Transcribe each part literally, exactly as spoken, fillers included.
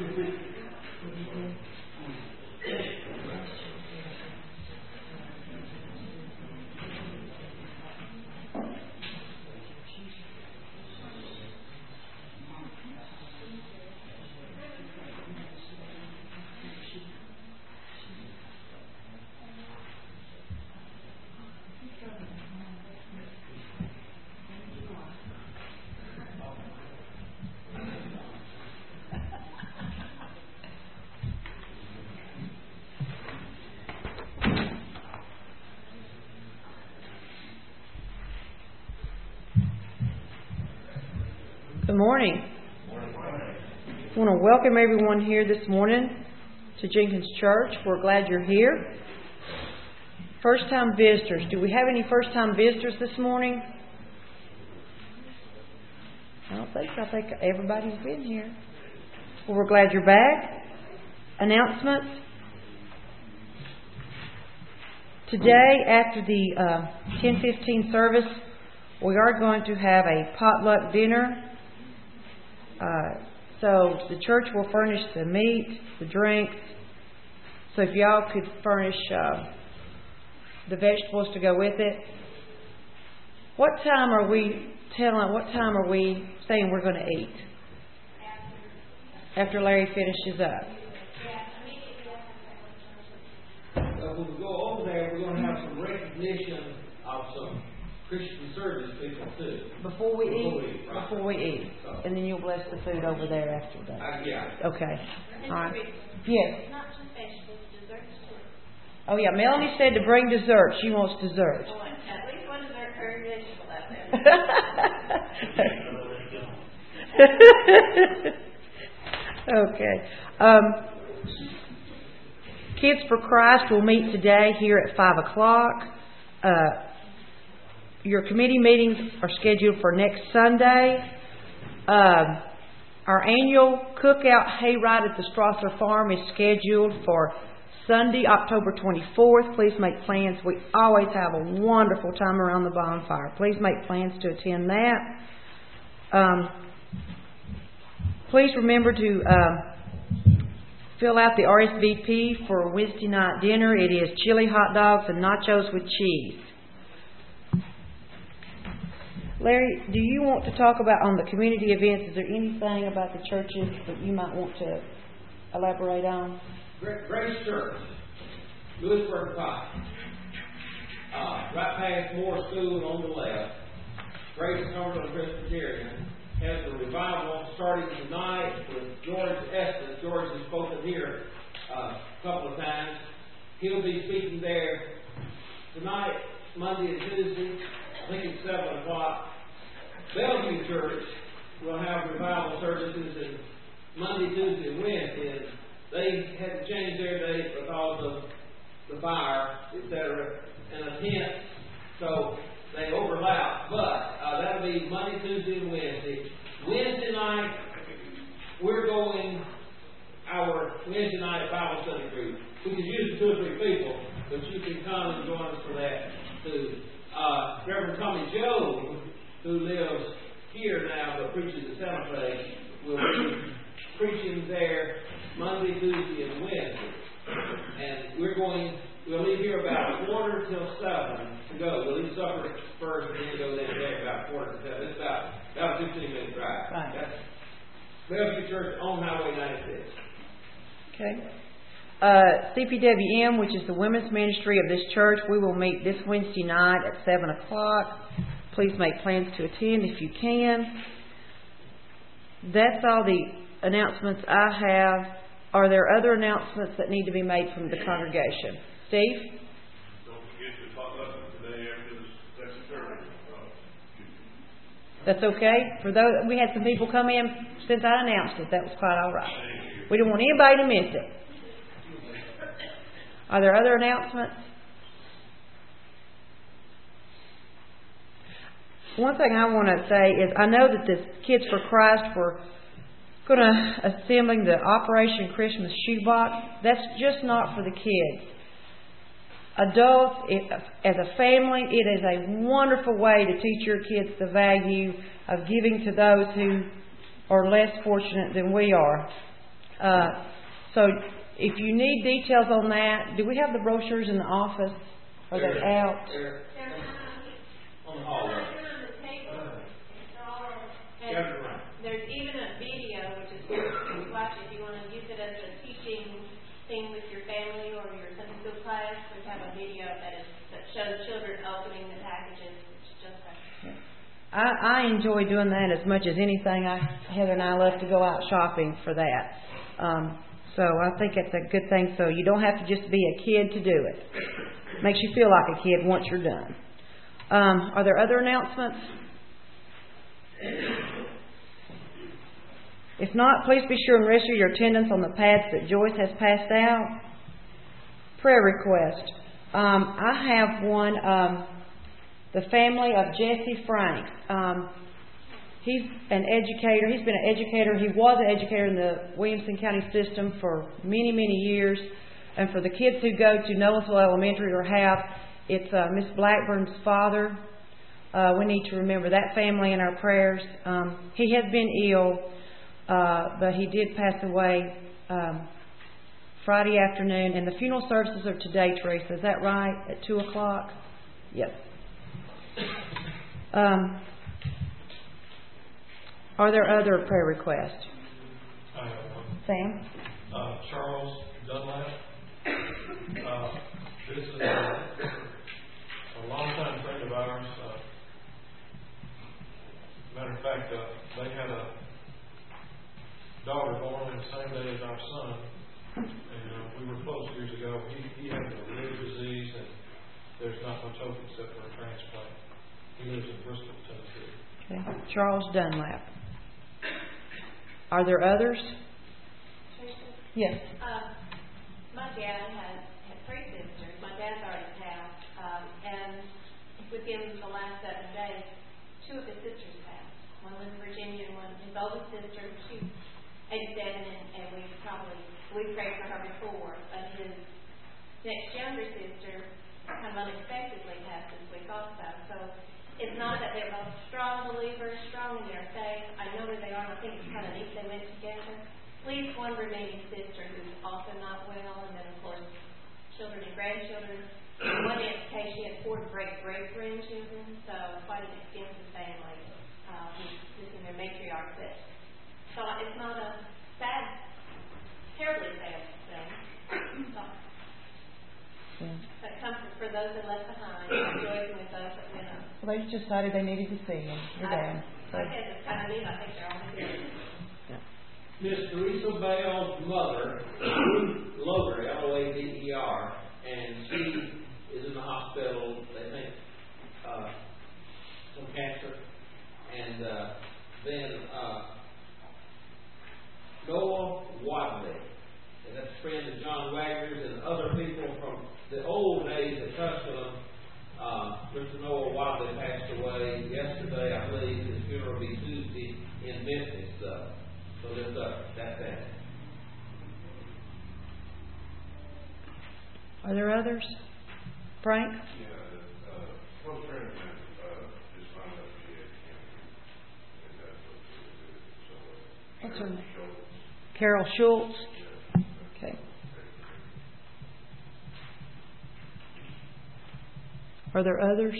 Good morning. I want to welcome everyone here this morning to Jenkins Church. We're glad you're here. First-time visitors. Do we have any first-time visitors this morning? I don't think so. I think everybody's been here. Well, we're glad you're back. Announcements. Today, after the uh, ten fifteen service, we are going to have a potluck dinner. Uh, so the church will furnish the meat, the drinks. So if y'all could furnish uh, the vegetables to go with it. What time are we telling? What time are we saying we're going to eat? After Larry finishes up. Uh, when we go over there, we're going to have some recognition of some Christian service people too. Before we Before eat? we eat, right. Before we eat. So, And then you'll bless the food over there after that. uh, yeah. Okay. All right. It's Yes. not just vegetables, desserts too. Oh, yeah. Melanie said to bring dessert. She wants dessert. Oh, at least one dessert per vegetable out there. Okay. Um, Kids for Christ will meet today here at five o'clock. Uh, your committee meetings are scheduled for next Sunday. Um, our annual cookout hayride at the Strasser Farm is scheduled for Sunday, October twenty-fourth. Please make plans. We always have a wonderful time around the bonfire. Please make plans to attend that. Um, please remember to uh, fill out the R S V P for Wednesday night dinner. It is chili hot dogs and nachos with cheese. Larry, do you want to talk about on the community events? Is there anything about the churches that you might want to elaborate on? Grace Church, Lewisburg Pike, uh, right past Moore School on the left. Grace Cumberland Presbyterian has the revival starting tonight with George Estes. George has spoken here uh, a couple of times. He'll be speaking there tonight, Monday and Tuesday. I think it's seven o'clock. Bellevue Church will have revival services in Monday, Tuesday, and Wednesday. And they had to change their date because of the fire, et cetera, and a tent. So they overlap. But uh, that'll be Monday, Tuesday, and Wednesday. Wednesday night, we're going our Wednesday night Bible study group. We could use two or three people, but you can come and join us for that too. Uh, Reverend Tommy Joe, who lives here now but preaches at Santa Fe, will be preaching there Monday, Tuesday, and Wednesday. And we're going, we'll leave here about quarter till seven to go. We'll eat supper first and then go there about quarter to seven. It's about, about a fifteen minute drive. Right. That's Bellevue Church on Highway ninety-six. Okay. Uh, C P W M, which is the women's ministry of this church, we will meet this Wednesday night at seven o'clock. Please make plans to attend if you can. That's all the announcements I have. Are there other announcements that need to be made from the congregation? Steve? Don't forget to talk about it today after the second service. That's okay? For those, we had some people come in since I announced it. That was quite all right. We don't want anybody to miss it. Are there other announcements? One thing I want to say is I know that the Kids for Christ were going to assembling the Operation Christmas Shoebox. That's just not for the kids. Adults, it, as a family, it is a wonderful way to teach your kids the value of giving to those who are less fortunate than we are. Uh, so if you need details on that, do we have the brochures in the office? Are they out? They're on the hallway. on the table. Gather around. There's even a video, which is good to watch if you want to use it as a teaching thing with your family or your Sunday school class. We have a video that is that shows children opening the packages. It's just a I, I enjoy doing that as much as anything. I, Heather and I love to go out shopping for that. Um, so I think it's a good thing. So you don't have to just be a kid to do it. Makes you feel like a kid once you're done. Um, are there other announcements? If not, please be sure and register your attendance on the pads that Joyce has passed out. Prayer request. Um, I have one. Um, the family of Jesse Frank. Um, he's an educator. He's been an educator. He was an educator in the Williamson County system for many, many years. And for the kids who go to Noblesville Elementary or have, it's uh, Miss Blackburn's father. Uh, we need to remember that family in our prayers. Um, he has been ill, uh, but he did pass away um, Friday afternoon. And the funeral services are today, Teresa. Is that right? At two o'clock? Yes. Um, are there other prayer requests? I have one. Sam? Uh, Charles Dunlap. Uh, this is a, a longtime friend of ours. Uh, matter of fact, uh, they had a daughter born the same day as our son, and uh, we were close years ago. He, he had a liver disease, and there's not much hope except for a transplant. He lives in Bristol, Tennessee. Okay. Charles Dunlap. Are there others? Yes. Uh, my dad has had three sisters. My dad's already passed, um, and within the last seven days, two of his sisters passed. One was Virginia, and one his oldest sister. She's eighty-seven, and, and we probably we prayed for her before. But his next younger sister kind of unexpectedly passed this week also. So it's not that they're both strong believers, strong in their faith. I know where they are, and I think it's kind of neat they went together. Leaves one remaining sister who's also not well, and then, of course, children and grandchildren. In one case, she had four great-great-grandchildren, so quite an extensive family uh, who's who's in their matriarch. But, so it's not a sad, terribly sad thing. So, Yeah. but comfort for those that left behind, rejoicing with those that went up. Well, they just decided they needed to see him. Your dad. So, I guess it's kind of neat. I think they're all good. Miss Teresa Bell's mother, Loder, L O A D E R, and she is in the hospital, they think, uh, some cancer. And uh, then uh, Noah Wadley, and that's a friend of John Wagner's and other people from the old days at Tusculum. Uh, Mister Noah Wadley passed away yesterday, I believe. His funeral will be Tuesday in Memphis. Uh, So there's uh, that thing. are there others? Frank? Yeah, uh, close friend of mine, uh, just found out she had cancer. And that's what she did. So, uh, What's her name? Schultz. Carol Schultz. Okay. Are there others?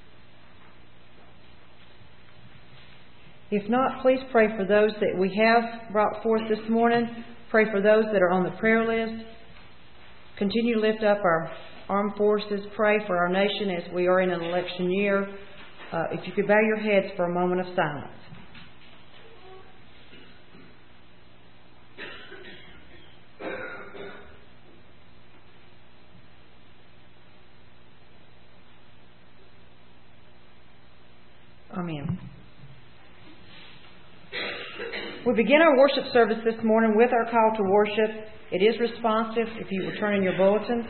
If not, please pray for those that we have brought forth this morning. Pray for those that are on the prayer list. Continue to lift up our armed forces. Pray for our nation as we are in an election year. Uh, if you could bow your heads for a moment of silence. Amen. We begin our worship service this morning with our call to worship. It is responsive if you will turn in your bulletins.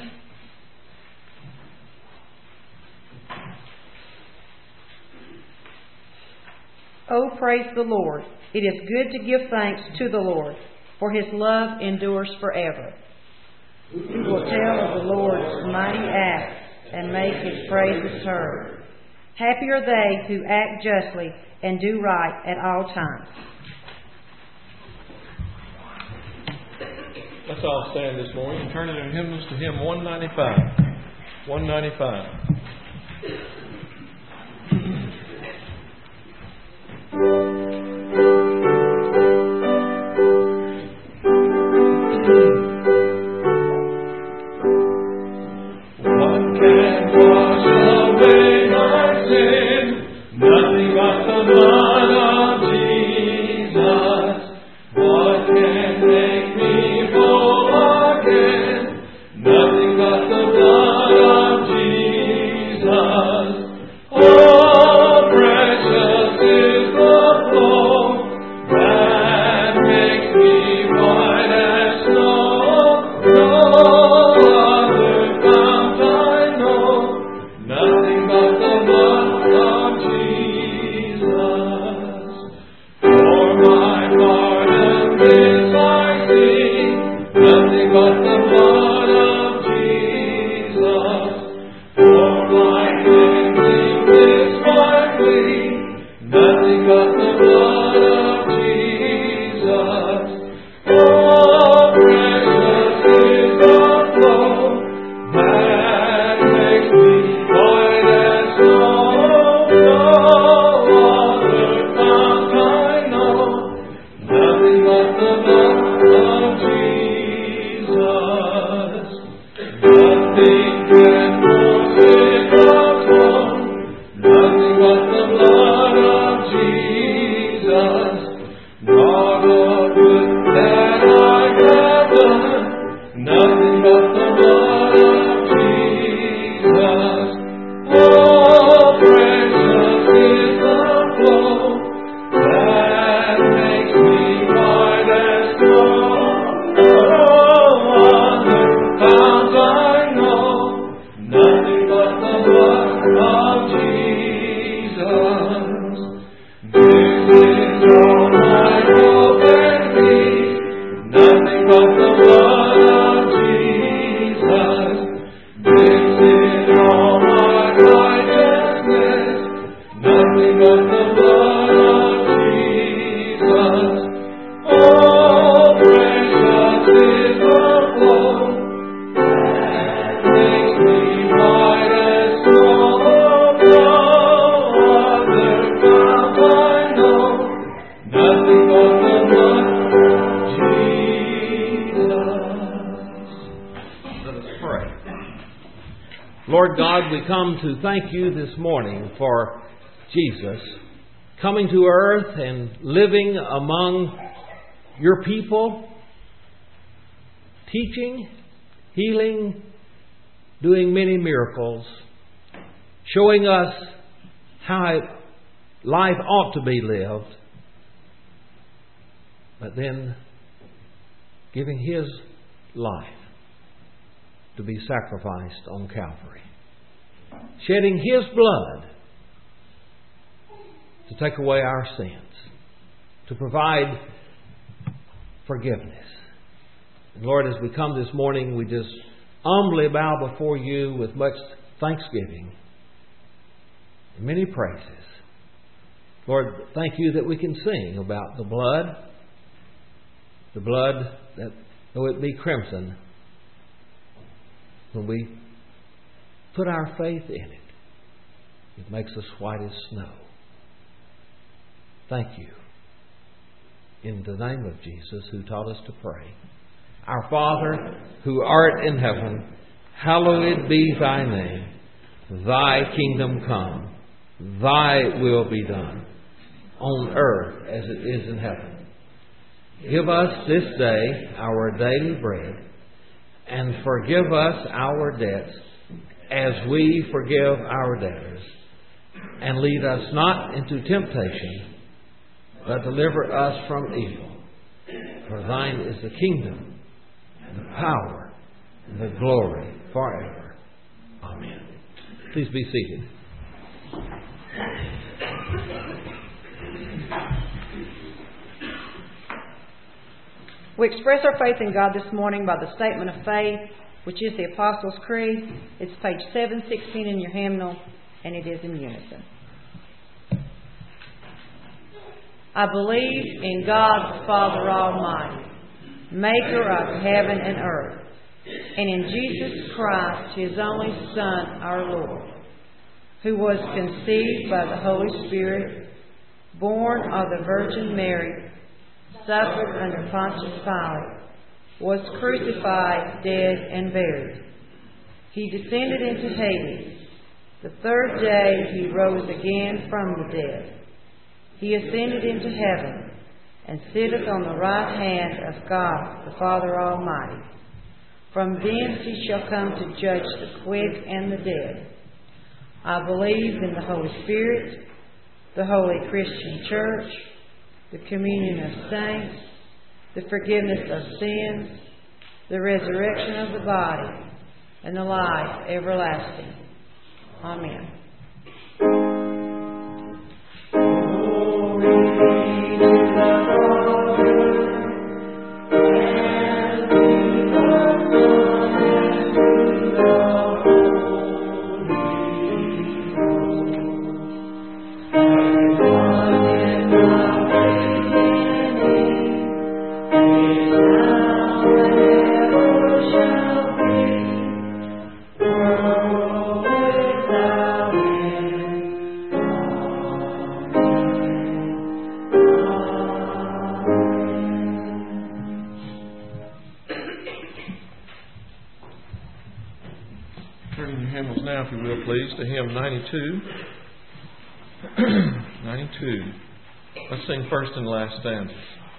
Oh, praise the Lord. It is good to give thanks to the Lord, for His love endures forever. Who will tell of the Lord's mighty acts and make His praises heard? Happy are they who act justly and do right at all times. Let's all stand this morning and turn in our hymnals to hymn one ninety-five. one ninety-five. Lord God, we come to thank you this morning for Jesus coming to earth and living among your people, teaching, healing, doing many miracles, showing us how life ought to be lived, but then giving His life to be sacrificed on Calvary, shedding His blood to take away our sins, to provide forgiveness. And Lord, as we come this morning, we just humbly bow before you with much thanksgiving and many praises. Lord, thank you that we can sing about the blood, the blood that, though it be crimson, when we put our faith in it, it makes us white as snow. Thank you. In the name of Jesus, who taught us to pray. Our Father, who art in heaven, hallowed be thy name. Thy kingdom come. Thy will be done, on earth as it is in heaven. Give us this day our daily bread, and forgive us our debts as we forgive our debtors. And lead us not into temptation, but deliver us from evil. For thine is the kingdom, and the power, and the glory forever. Amen. Please be seated. We express our faith in God this morning by the statement of faith, which is the Apostles' Creed. It's page seven sixteen in your hymnal, and it is in unison. I believe in God the Father Almighty, maker of heaven and earth, and in Jesus Christ, His only Son, our Lord, who was conceived by the Holy Spirit, born of the Virgin Mary, suffered under Pontius Pilate, was crucified, dead, and buried. He descended into Hades. The third day He rose again from the dead. He ascended into heaven, and sitteth on the right hand of God the Father Almighty. From thence He shall come to judge the quick and the dead. I believe in the Holy Spirit, the holy Christian Church, the communion of saints, the forgiveness of sins, the resurrection of the body, and the life everlasting. Amen. Now, if you will, please, to hymn ninety-two. ninety-two. Let's sing first and last stanzas.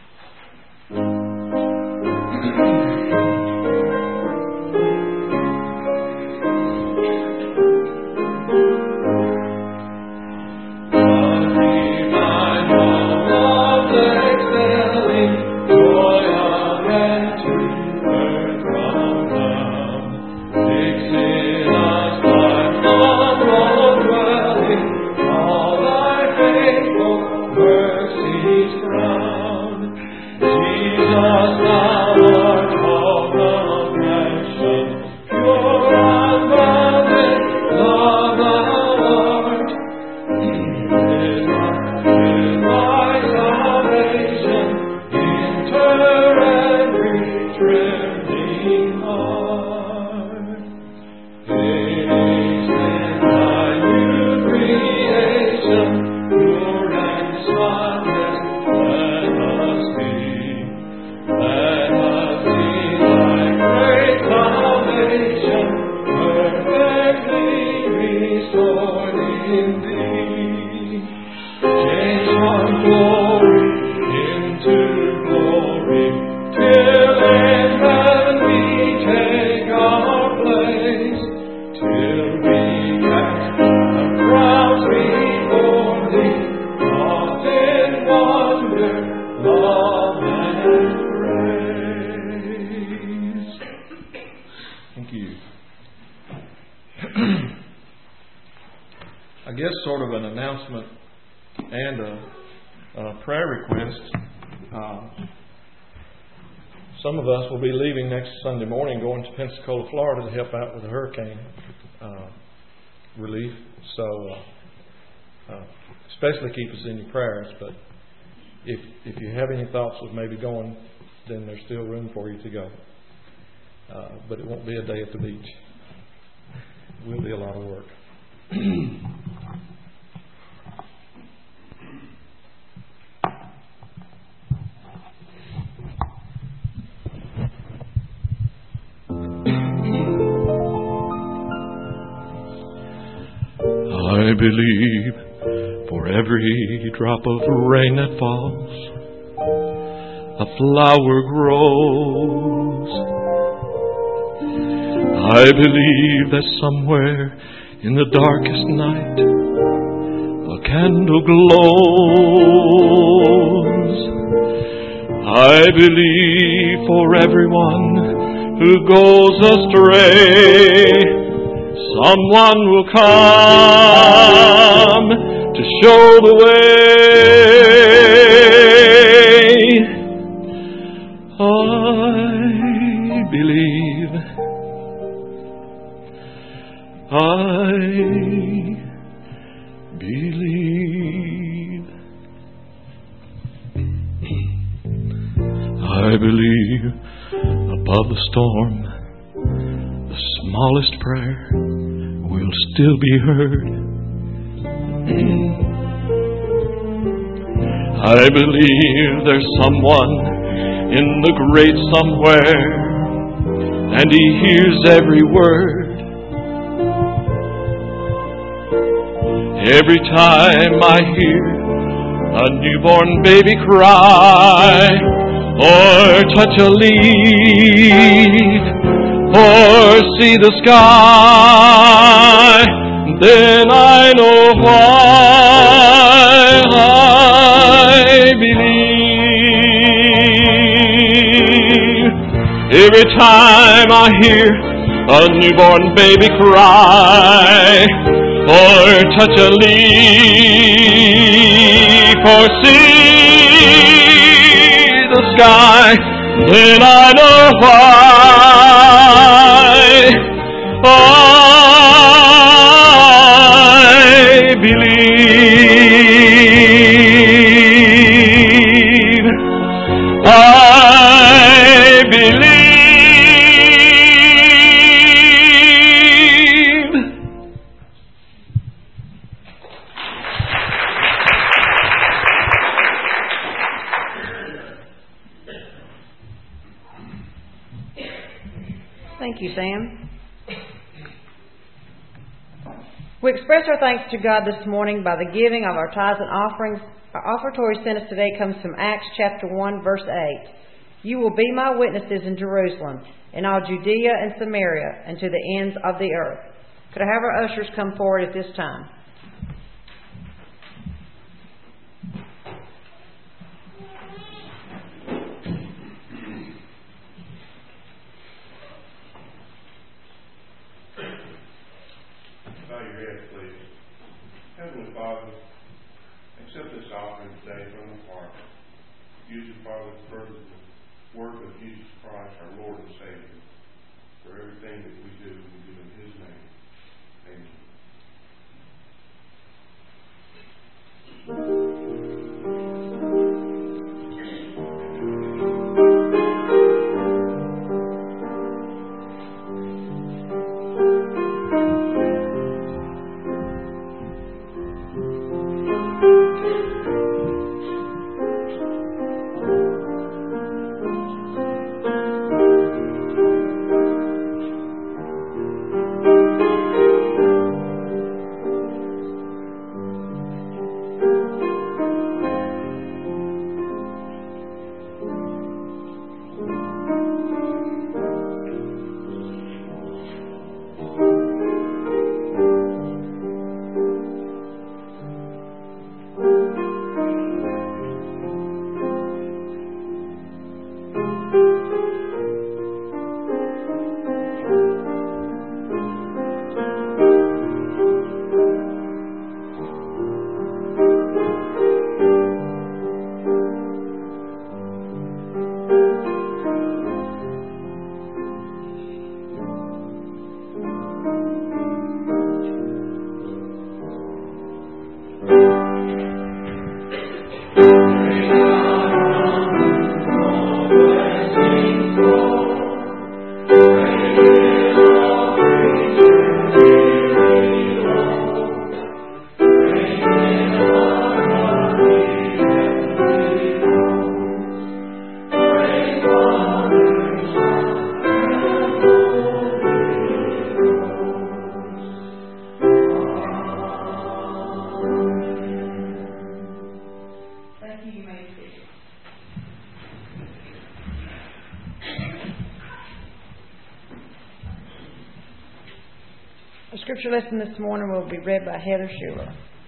Some of us will be leaving next Sunday morning, going to Pensacola, Florida, to help out with the hurricane uh, relief. So, uh, uh, especially keep us in your prayers. But if if you have any thoughts of maybe going, then there's still room for you to go. Uh, but it won't be a day at the beach. It will be a lot of work. I believe for every drop of rain that falls, a flower grows. I believe that somewhere in the darkest night, a candle glows. I believe for everyone who goes astray, someone will come to show the way. I believe, I believe, I I believe above the storm, the smallest prayer will still be heard. I believe there's someone in the great somewhere, and He hears every word. Every time I hear a newborn baby cry, or touch a leaf, or see the sky, then I know why I believe. Every time I hear a newborn baby cry, or touch a leaf, or see the sky, then I know why I believe. I believe. Thank you, Sam. We express our thanks to God this morning by the giving of our tithes and offerings. Our offertory sentence today comes from Acts chapter one, verse eight. You will be my witnesses in Jerusalem, in all Judea and Samaria, and to the ends of the earth. Could I have our ushers come forward at this time? Bow your heads, please. Heavenly Father, accept this offering today from the heart. Use it, Father, to further the work of Jesus Christ, our Lord and Savior. For everything that we do, we do in His name. The scripture lesson this morning will be read by Heather Schuler.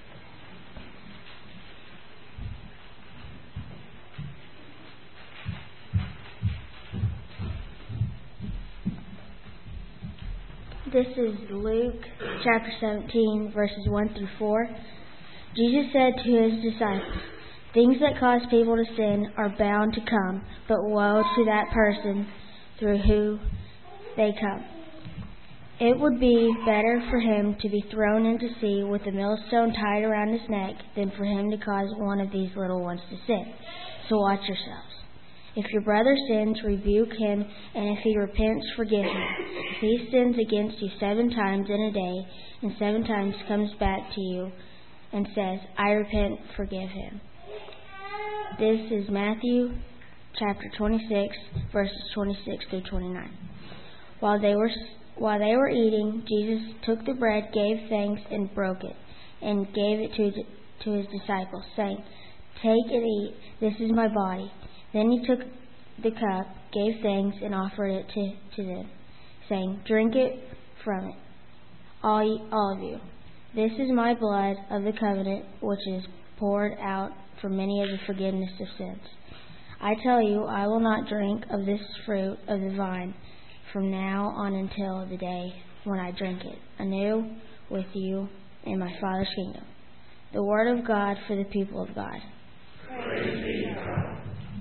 This is Luke chapter seventeen, verses one through four. Jesus said to His disciples, "Things that cause people to sin are bound to come, but woe to that person through whom they come. It would be better for him to be thrown into the sea with a millstone tied around his neck than for him to cause one of these little ones to sin. So watch yourselves. If your brother sins, rebuke him, and if he repents, forgive him. If he sins against you seven times in a day, and seven times comes back to you and says, I repent, forgive him. This is Matthew chapter twenty-six, verses twenty-six through twenty-nine. While they were while they were eating, Jesus took the bread, gave thanks, and broke it, and gave it to to his disciples, saying, Take and eat, this is my body. Then he took the cup, gave thanks, and offered it to, to them, saying, Drink it from it, all, ye, all of you. This is my blood of the covenant, which is poured out for many of the forgiveness of sins. I tell you, I will not drink of this fruit of the vine from now on until the day when I drink it anew with you in my Father's kingdom. The word of God for the people of God. Praise be to God.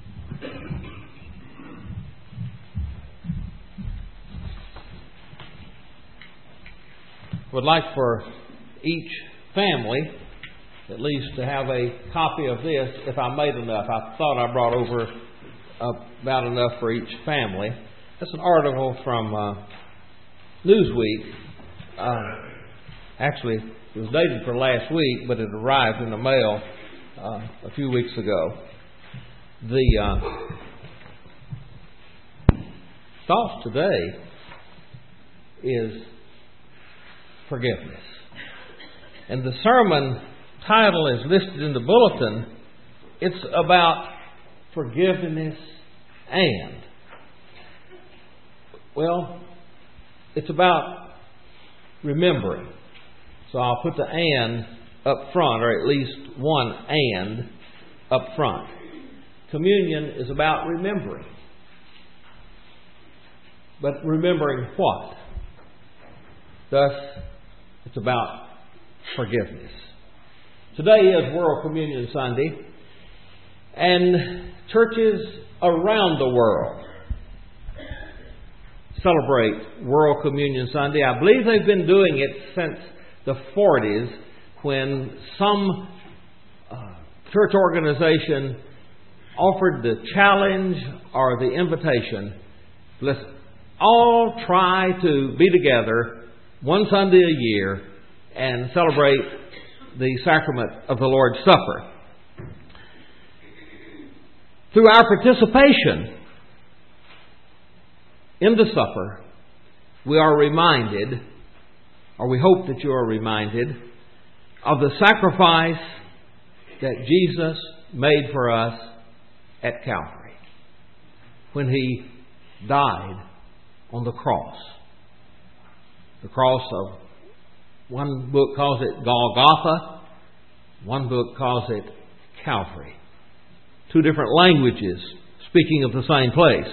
Would like for each family at least to have a copy of this if I made enough. I thought I brought over about enough for each family. That's an article from uh, Newsweek. Uh, actually, it was dated for last week, but it arrived in the mail uh, a few weeks ago. The uh, thought today is forgiveness. And the sermon title is listed in the bulletin. It's about forgiveness and. Well, it's about remembering. So I'll put the and up front, or at least one and up front. Communion is about remembering. But remembering what? Thus, it's about forgiveness. Today is World Communion Sunday, and churches around the world celebrate World Communion Sunday. I believe they've been doing it since the forties, when some uh, church organization offered the challenge or the invitation, let's all try to be together one Sunday a year and celebrate the sacrament of the Lord's Supper. Through our participation in the supper, we are reminded, or we hope that you are reminded, of the sacrifice that Jesus made for us at Calvary when He died on the cross. The cross of, one book calls it Golgotha, one book calls it Calvary. Two different languages speaking of the same place.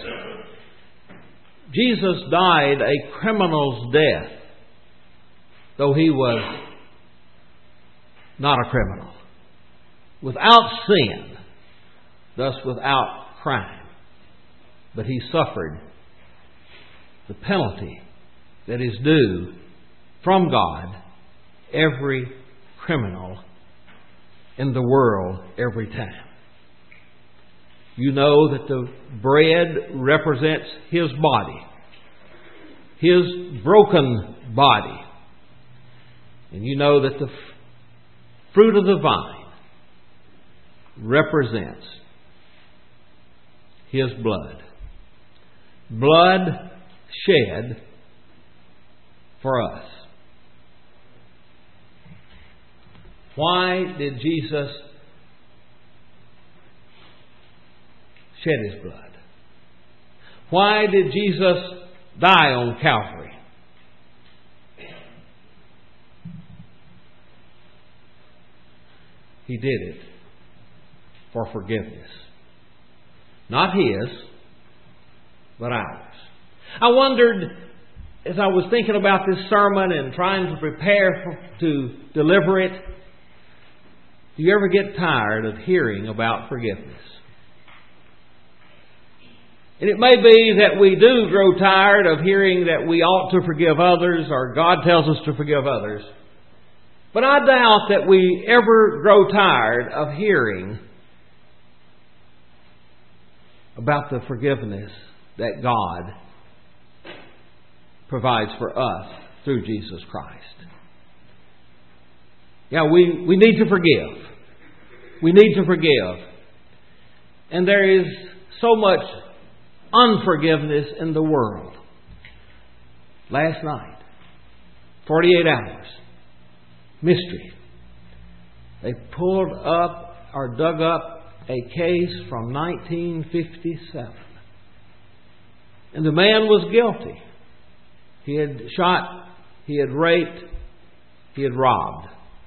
Jesus died a criminal's death, though He was not a criminal. Without sin, thus without crime. But He suffered the penalty that is due from God every criminal in the world every time. You know that the bread represents His body, His broken body. And you know that the f- fruit of the vine represents His blood. Blood shed for us. Why did Jesus shed His blood? Why did Jesus die on Calvary? He did it for forgiveness. Not His, but ours. I wondered, as I was thinking about this sermon and trying to prepare for, to deliver it, do you ever get tired of hearing about forgiveness? And it may be that we do grow tired of hearing that we ought to forgive others, or God tells us to forgive others. But I doubt that we ever grow tired of hearing about the forgiveness that God provides for us through Jesus Christ. Yeah, we, we need to forgive. We need to forgive. And there is so much unforgiveness in the world. Last night, forty-eight hours, mystery. They pulled up or dug up a case from nineteen fifty-seven. And the man was guilty. He had shot, he had raped, he had robbed.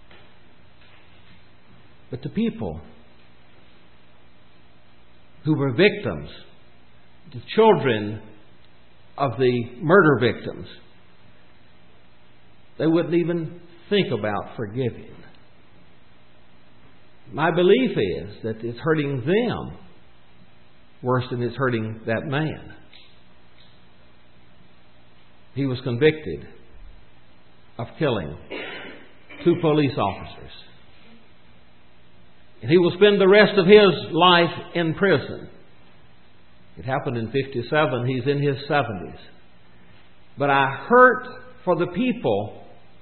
But the people who were victims, the children of the murder victims, they wouldn't even think about forgiving. My belief is that it's hurting them worse than it's hurting that man. He was convicted of killing two police officers. And he will spend the rest of his life in prison. It happened in fifty-seven. He's in his seventies. But I hurt for the people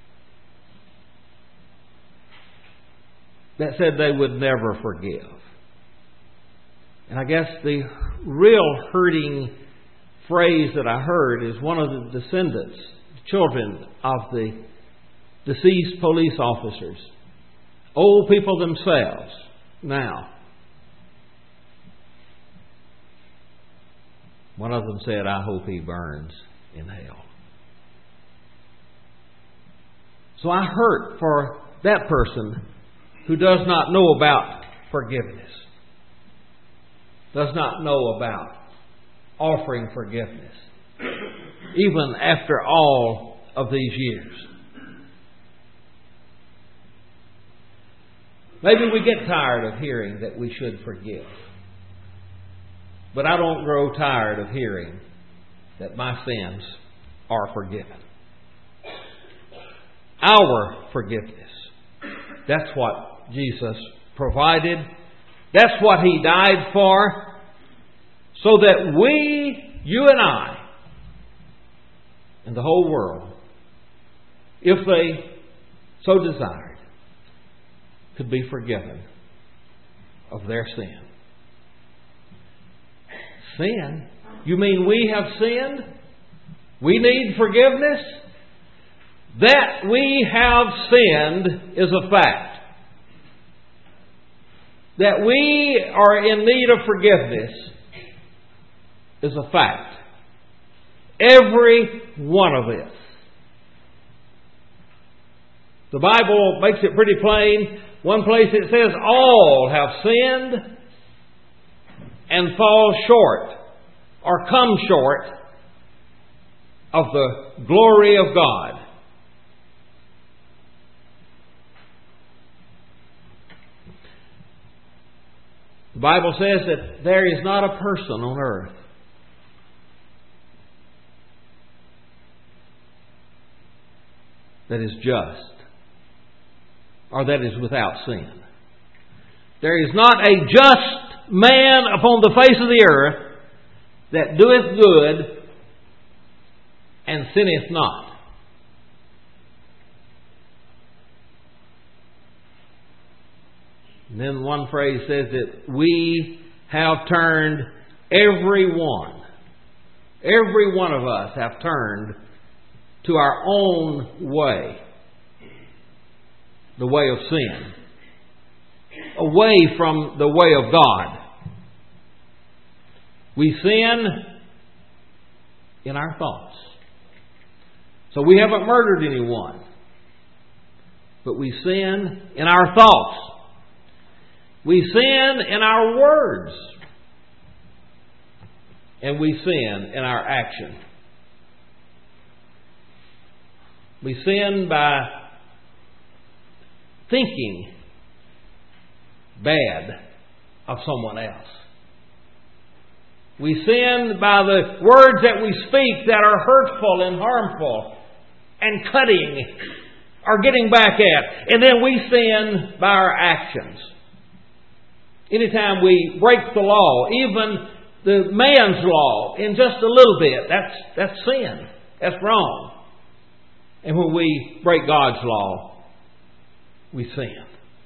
that said they would never forgive. And I guess the real hurting phrase that I heard is one of the descendants, children of the deceased police officers, old people themselves now. One of them said, "I hope he burns in hell." So I hurt for that person who does not know about forgiveness, does not know about offering forgiveness, even after all of these years. Maybe we get tired of hearing that we should forgive. But I don't grow tired of hearing that my sins are forgiven. Our forgiveness. That's what Jesus provided. That's what He died for. So that we, you and I, and the whole world, if they so desired, could be forgiven of their sin. Sin? You mean we have sinned? We need forgiveness? That we have sinned is a fact. That we are in need of forgiveness is a fact. Every one of us. The Bible makes it pretty plain. One place it says, all have sinned and fall short or come short of the glory of God. The Bible says that there is not a person on earth that is just or that is without sin. There is not a just man upon the face of the earth that doeth good and sinneth not. And then one phrase says that we have turned every one, every one of us have turned to our own way, the way of sin, away from the way of God. We sin in our thoughts. So we haven't murdered anyone, but we sin in our thoughts. We sin in our words. And we sin in our action. We sin by thinking bad of someone else. We sin by the words that we speak that are hurtful and harmful and cutting or getting back at. And then we sin by our actions. Anytime we break the law, even the man's law in just a little bit, that's, that's sin. That's wrong. And when we break God's law, we sin.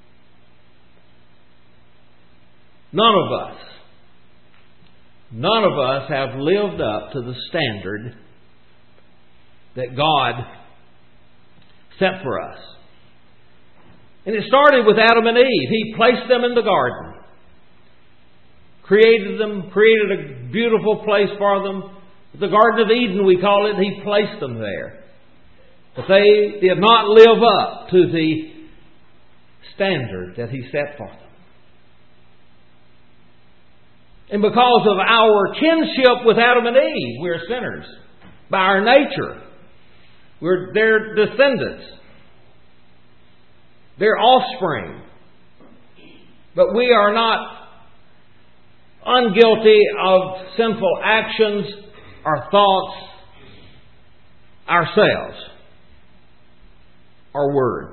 None of us, none of us have lived up to the standard that God set for us. And it started with Adam and Eve. He placed them in the garden. Created them, created a beautiful place for them. The Garden of Eden, we call it. He placed them there. But they did not live up to the standard that He set for them. And because of our kinship with Adam and Eve, we're sinners. By our nature, we're their descendants. Their offspring. But we are not unguilty of sinful actions or thoughts ourselves or words.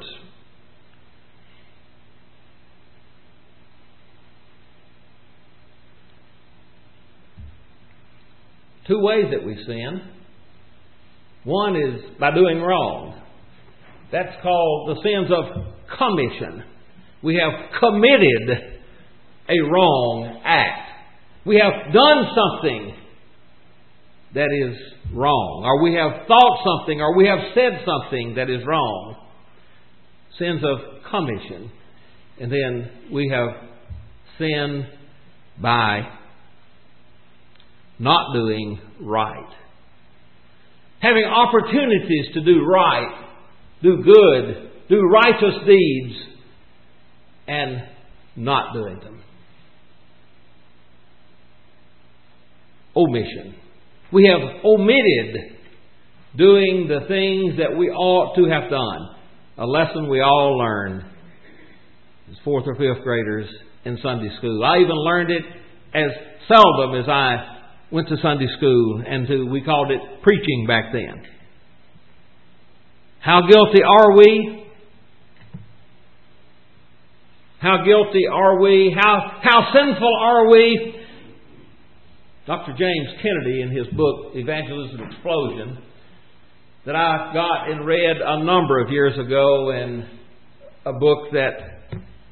Two ways that we sin. One is by doing wrong. That's called the sins of commission. We have committed a wrong act. We have done something that is wrong. Or we have thought something, or we have said something that is wrong. Sins of commission. And then we have sinned by not doing right. Having opportunities to do right, do good, do righteous deeds, and not doing them. Omission. We have omitted doing the things that we ought to have done. A lesson we all learned as fourth or fifth graders in Sunday school. I even learned it as seldom as I went to Sunday school, and to, we called it preaching back then. How guilty are we? How guilty are we? How, how sinful are we? Doctor James Kennedy, in his book, Evangelism Explosion, that I got and read a number of years ago, and a book that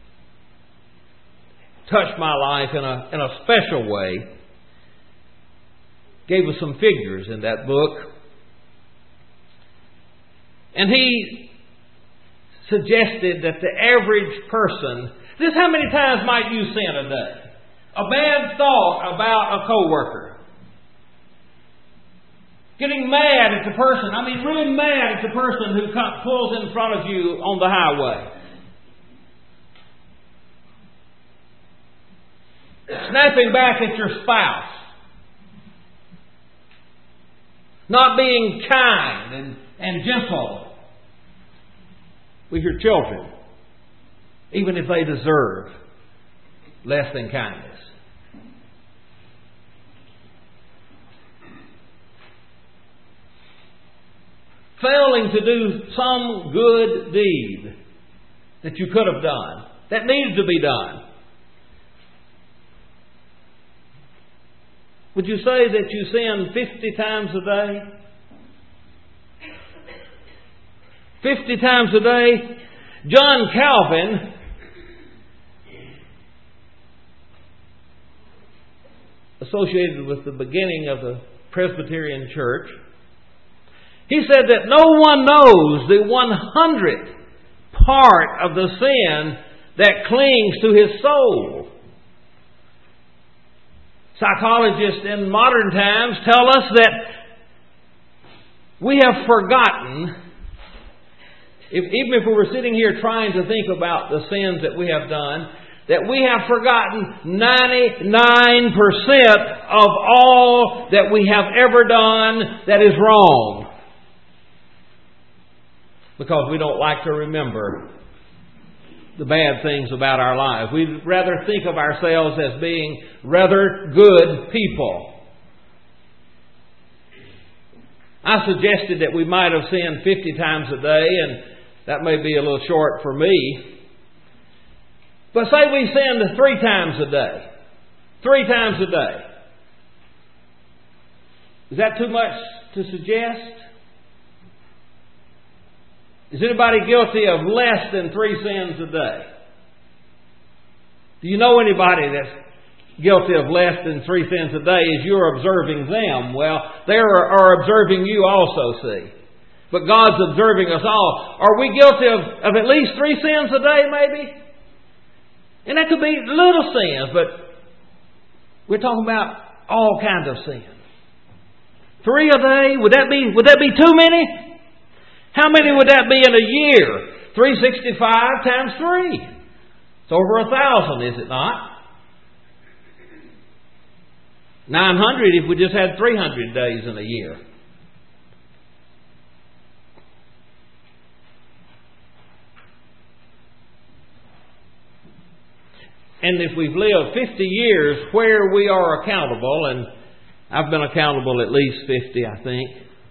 touched my life in a, in a special way, gave us some figures in that book. And he suggested that the average person, this how many times might you sin a day? A bad thought about a coworker. Getting mad at the person, I mean really mad at the person who comes, pulls in front of you on the highway. Snapping back at your spouse. Not being kind and, and gentle with your children, even if they deserve less than kindness. Failing to do some good deed that you could have done, that needs to be done. Would you say that you sin fifty times a day? Fifty times a day? John Calvin associated with the beginning of the Presbyterian Church, he said that no one knows the one hundredth part of the sin that clings to his soul. Psychologists in modern times tell us that we have forgotten, if, even if we were sitting here trying to think about the sins that we have done, that we have forgotten ninety-nine percent of all that we have ever done that is wrong. Because we don't like to remember the bad things about our lives. We'd rather think of ourselves as being rather good people. I suggested that we might have sinned fifty times a day, and that may be a little short for me. But say we sinned three times a day. Three times a day. Is that too much to suggest? Is anybody guilty of less than three sins a day? Do you know anybody that's guilty of less than three sins a day as you're observing them? Well, they are, are observing you also, see. But God's observing us all. Are we guilty of, of at least three sins a day, maybe? And that could be little sins, but we're talking about all kinds of sins. Three a day, would that be would that be too many? How many would that be in a year? three hundred sixty-five times three. It's over a thousand, is it not? nine hundred if we just had three hundred days in a year. And if we've lived fifty years where we are accountable, and I've been accountable at least fifty, I think,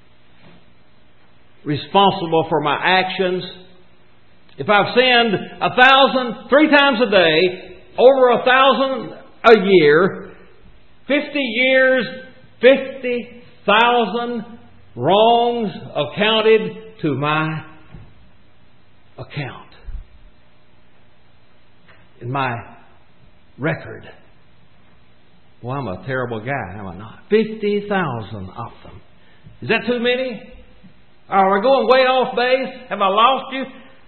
responsible for my actions. If I've sinned a thousand, three times a day, over a thousand a year, fifty years, fifty thousand wrongs accounted to my account. In my record. Well, I'm a terrible guy, am I not? fifty thousand of them. Is that too many? Are we going way off base? Have I lost you?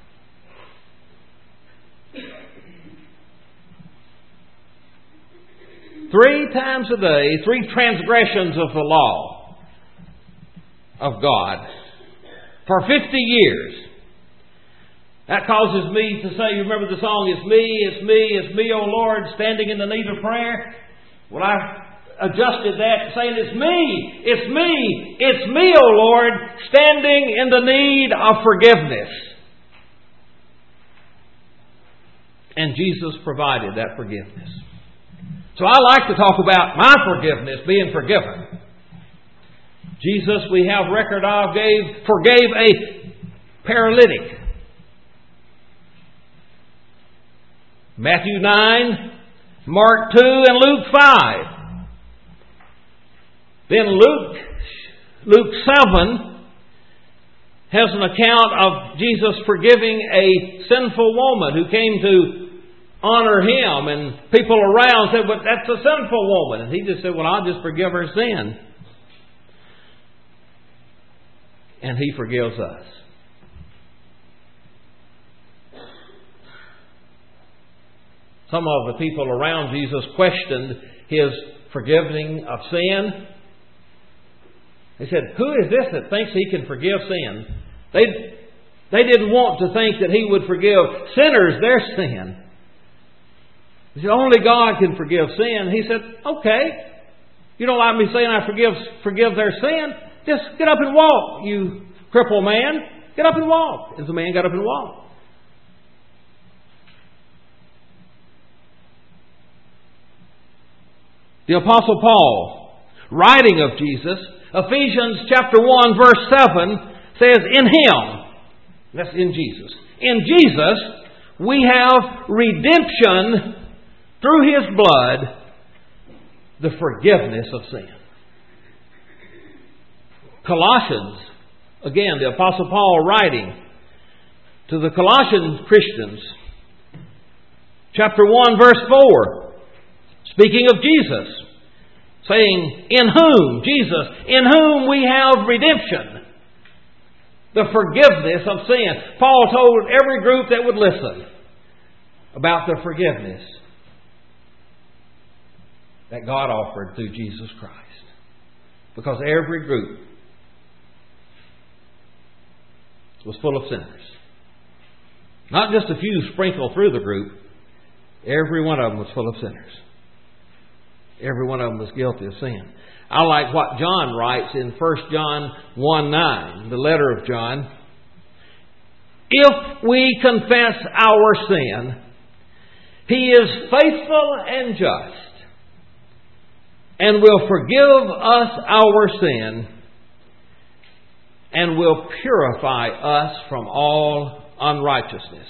Three times a day, three transgressions of the law of God for fifty years. That causes me to say, you remember the song, it's me, it's me, it's me, O Lord, standing in the need of prayer? Well, I adjusted that, saying it's me, it's me, it's me, O Lord, standing in the need of forgiveness. And Jesus provided that forgiveness. So I like to talk about my forgiveness, being forgiven. Jesus, we have record of, gave, forgave a paralytic. Matthew nine, Mark two, and Luke five. Then Luke, Luke seven has an account of Jesus forgiving a sinful woman who came to honor Him, and people around said, "But that's a sinful woman." And He just said, "Well, I'll just forgive her sin." And He forgives us. Some of the people around Jesus questioned His forgiving of sin. They said, "Who is this that thinks He can forgive sin?" They, they didn't want to think that He would forgive sinners their sin. They said, "Only God can forgive sin." He said, "Okay, you don't like me saying I forgive, forgive their sin? Just get up and walk, you crippled man. Get up and walk." And the man got up and walked. The Apostle Paul, writing of Jesus, Ephesians chapter one, verse seven, says, "In Him," that's in Jesus, "in Jesus we have redemption through His blood, the forgiveness of sin." Colossians, again, the Apostle Paul writing to the Colossian Christians, chapter one, verse four, speaking of Jesus, saying, "In whom," Jesus, "in whom we have redemption," the forgiveness of sin. Paul told every group that would listen about the forgiveness that God offered through Jesus Christ. Because every group was full of sinners. Not just a few sprinkled through the group. Every one of them was full of sinners. Every one of them was guilty of sin. I like what John writes in First John one nine, the letter of John. "If we confess our sin, He is faithful and just, and will forgive us our sin, and will purify us from all unrighteousness."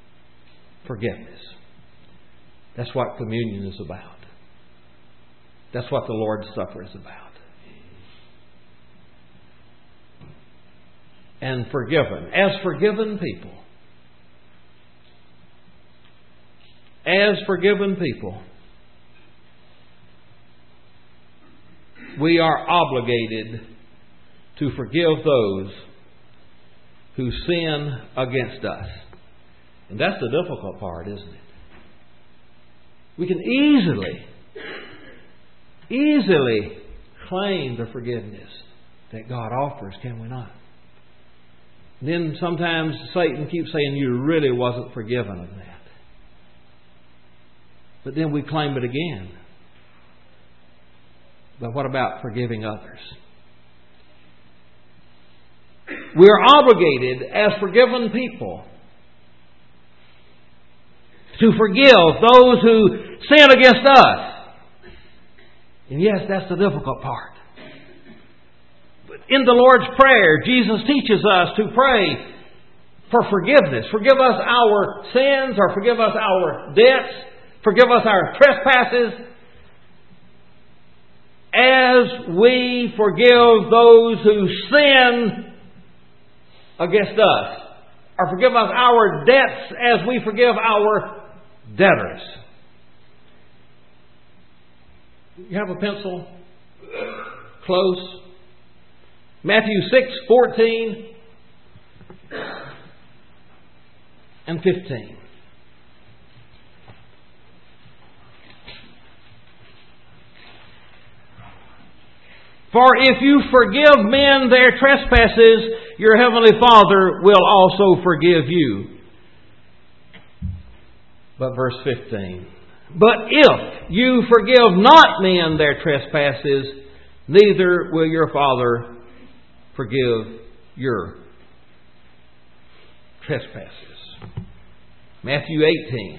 Forgiveness. That's what communion is about. That's what the Lord's Supper is about. And forgiven. As forgiven people. As forgiven people. We are obligated to forgive those who sin against us. And that's the difficult part, isn't it? We can easily, easily claim the forgiveness that God offers, can we not? And then sometimes Satan keeps saying you really wasn't forgiven of that. But then we claim it again. But what about forgiving others? We are obligated as forgiven people to forgive those who sin against us. And yes, that's the difficult part. But in the Lord's Prayer, Jesus teaches us to pray for forgiveness. Forgive us our sins, or forgive us our debts, forgive us our trespasses, as we forgive those who sin against us. Or forgive us our debts as we forgive our debtors. You have a pencil? Close. Matthew six, fourteen and fifteen. For if you forgive men their trespasses, your heavenly Father will also forgive you. But verse fifteen. But if you forgive not men their trespasses, neither will your Father forgive your trespasses. Matthew eighteen.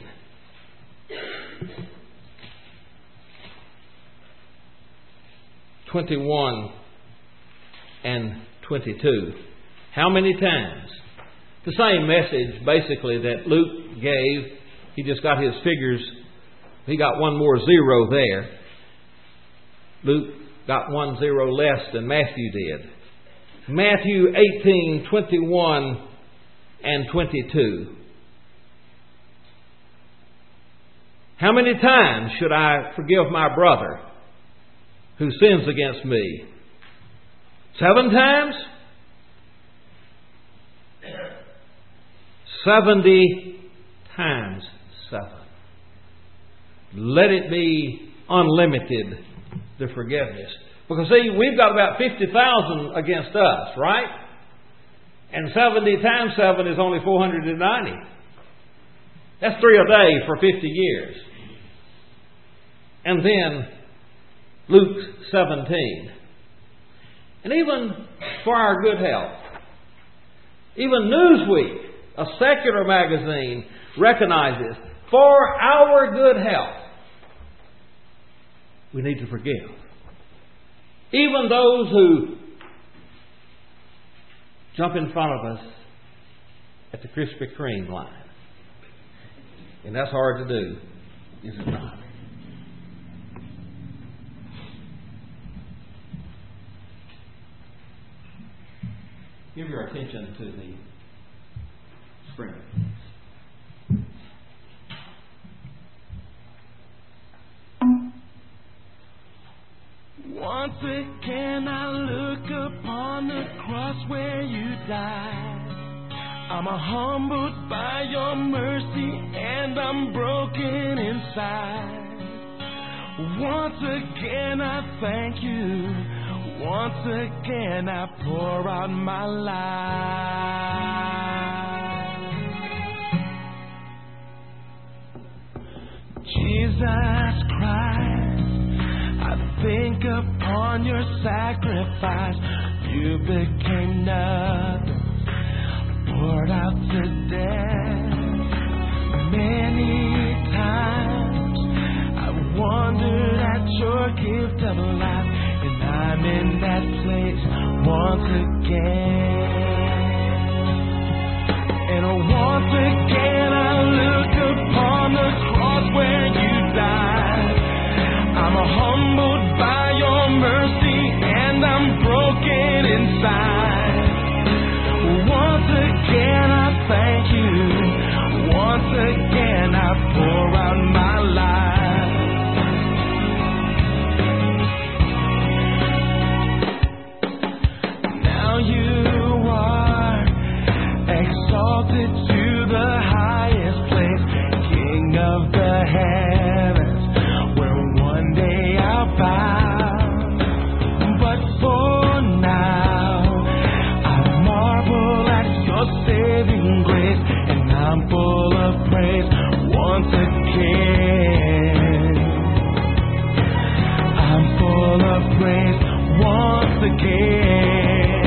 twenty-one and twenty-two. How many times? The same message basically that Luke gave. He just got his figures. He got one more zero there. Luke got one zero less than Matthew did. Matthew eighteen, twenty-one and twenty-two. How many times should I forgive my brother who sins against me? Seven times? Seventy times seven. Let it be unlimited, the forgiveness. Because see, we've got about fifty thousand against us, right? And seventy times seven is only four hundred ninety. That's three a day for fifty years. And then Luke seventeen. And even for our good health, even Newsweek, a secular magazine, recognizes for our good health, we need to forgive. Even those who jump in front of us at the Krispy Kreme line. And that's hard to do, is it not? Give your attention to the screen. Once again I look upon the cross where you died. I'm humbled by your mercy and I'm broken inside. Once again I thank you. Once again I pour out my life. Jesus Christ, I think upon your sacrifice. You became nothing, poured out to death. Many times I wondered at your gift of life, and I'm in that place once again. And once again I look upon the cross where you died. I'm a humble humbled by your mercy, and I'm broken inside. Once again I thank you. Once again I pour out my life. Now you are exalted to the highest place, King of the heavens, where one day I'll bow. But for now, I marvel at your saving grace, and I'm full of praise once again. I'm full of praise once again.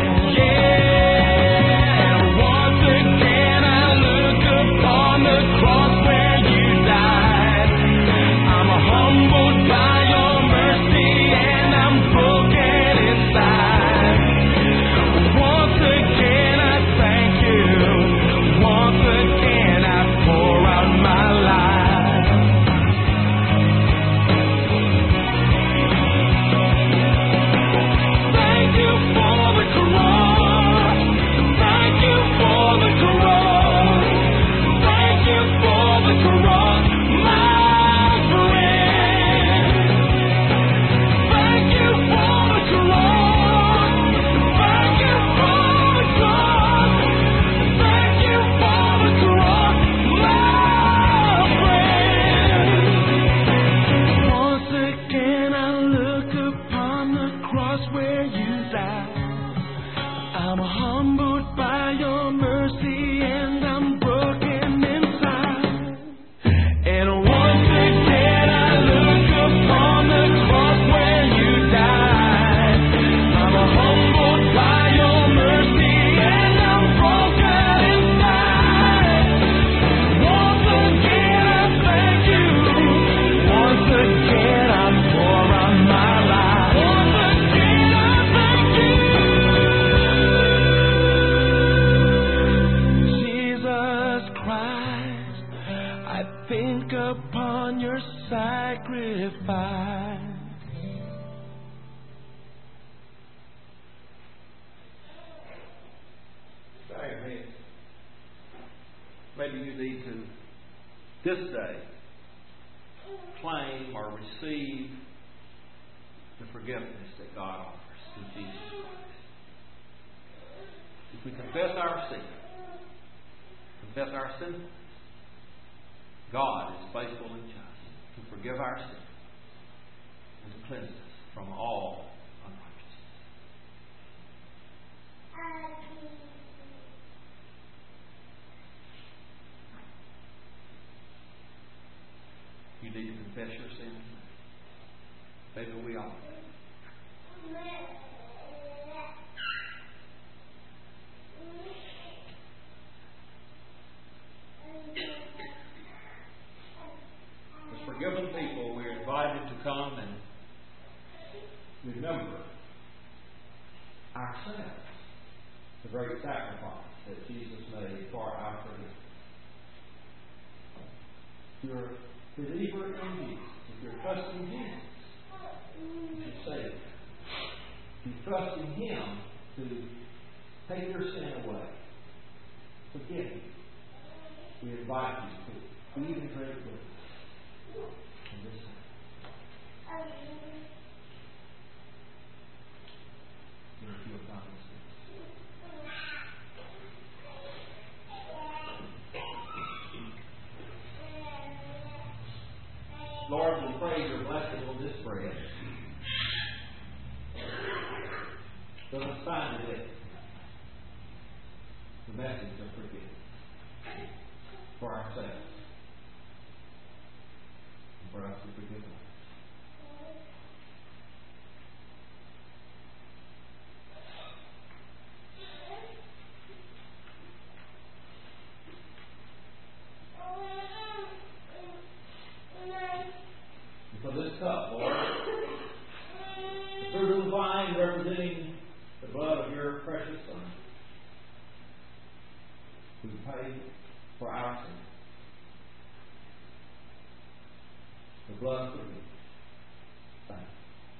Maybe you need to, this day, claim or receive the forgiveness that God offers through Jesus Christ. If we confess our sin, confess our sin, God is faithful and just to forgive our sin and to cleanse us from all unrighteousness. You need to confess your sins. Maybe we all do. As forgiven people, we are invited to come and remember ourselves, the great sacrifice that Jesus made for our forgiveness. You're believer in Jesus, if you're trusting Jesus, you should say it. If you trust in Him to take your sin away, forgive you, we invite you to eat and drink with us in this time. You know, if you'll promise this. Lord, we pray your blessing on this bread. Let us find in it the message of forgiveness for ourselves and for us to forgive others. For this cup, Lord, the fruit of the vine representing the blood of your precious Son, who paid for our sin. The blood for you. Thank you.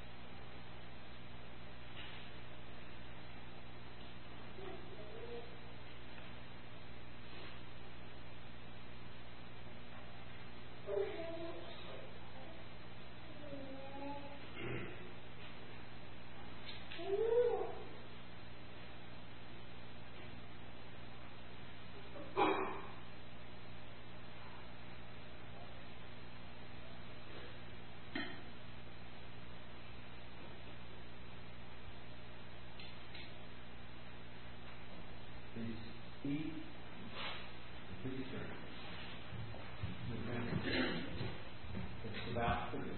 eat, to be drink. It's about food.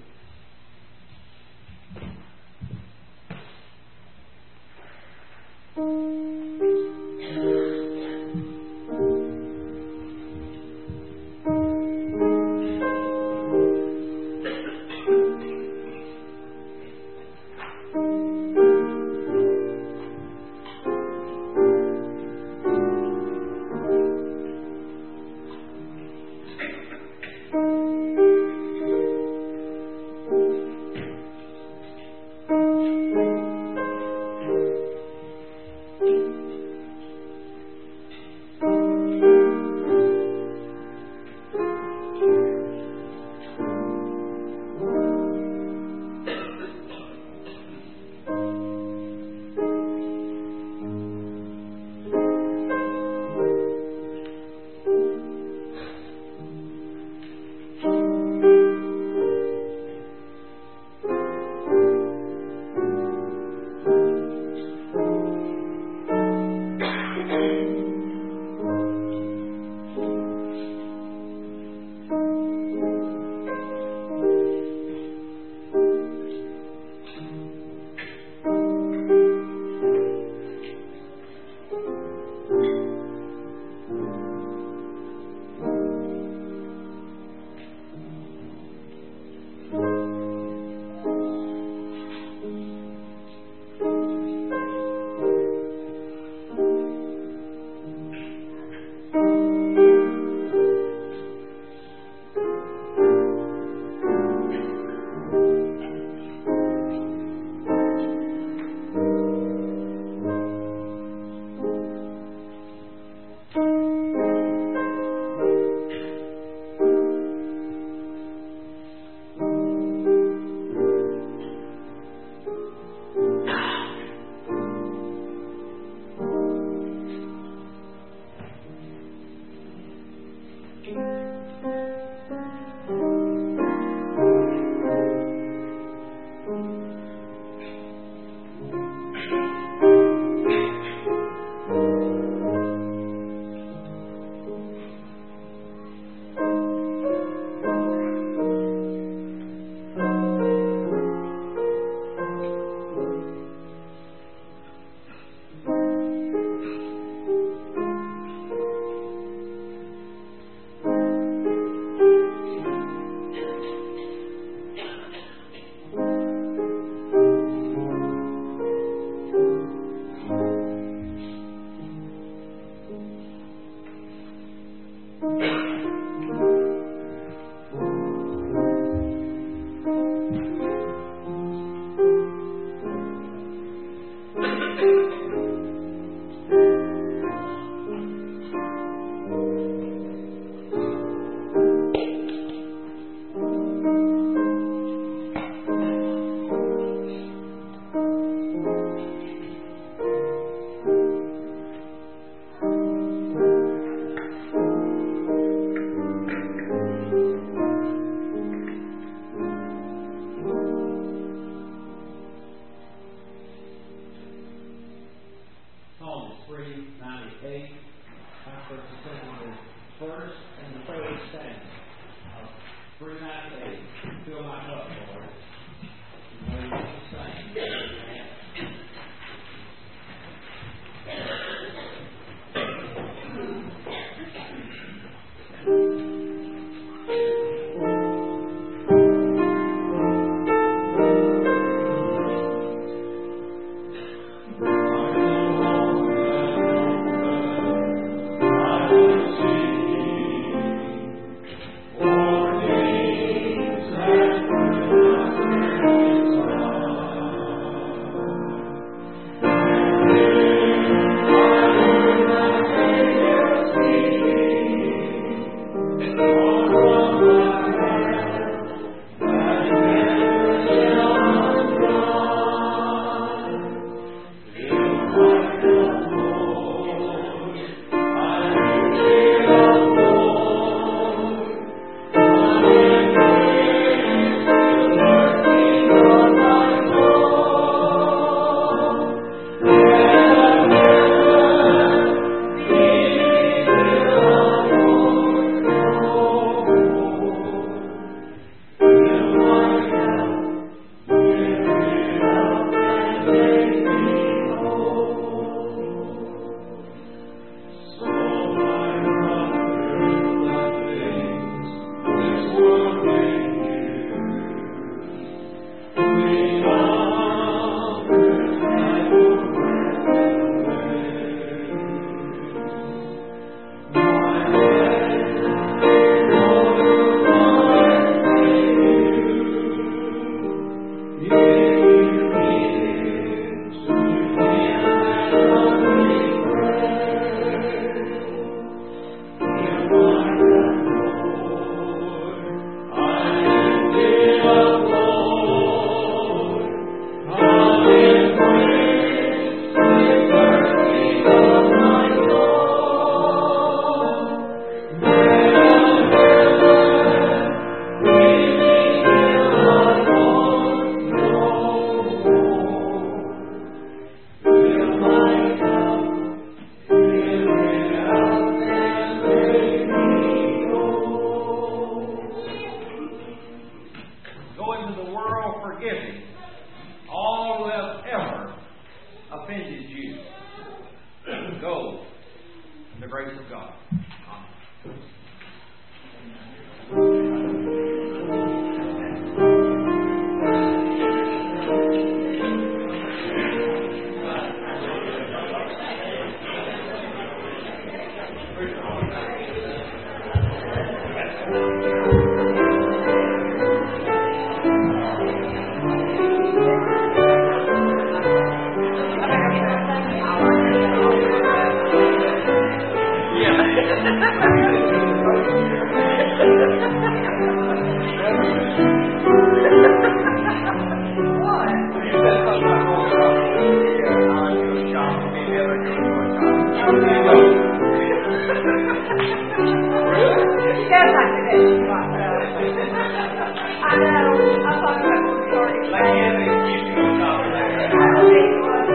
does like to do it like that. I know. I thought that was recording. Like Anthony, you can talk about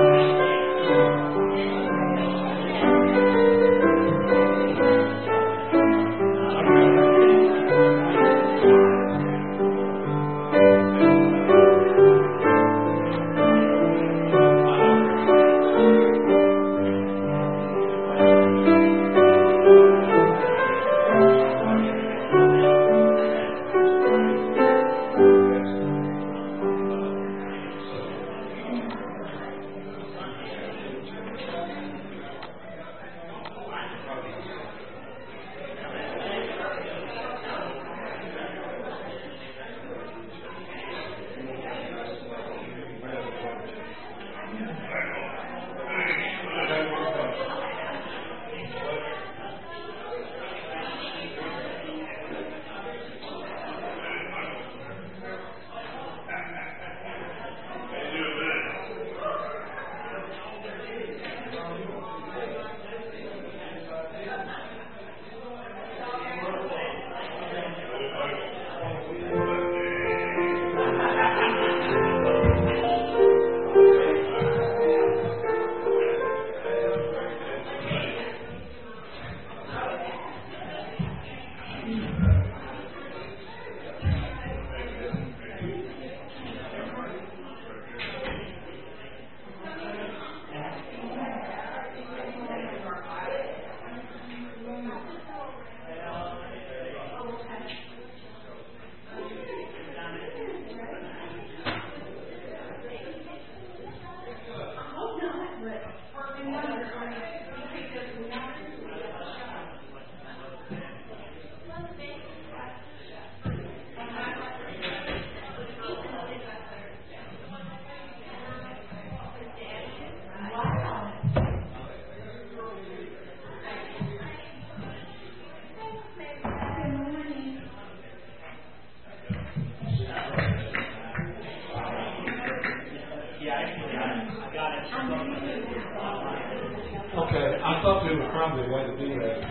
Okay, I thought there was probably a way to do that.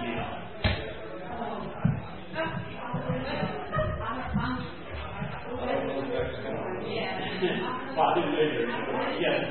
Well, I didn't later. Yes.